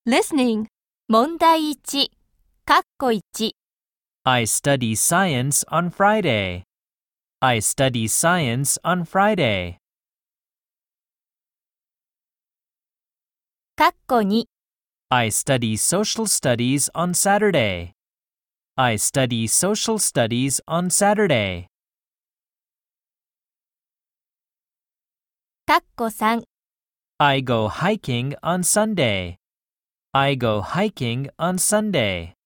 Listening 問題1、括弧1、 I study science on Friday. I study science on Friday. 括弧2、 I study social studies on Saturday. I study social studies on Saturday. 括弧3、 I go hiking on Sunday. I go hiking on Sunday.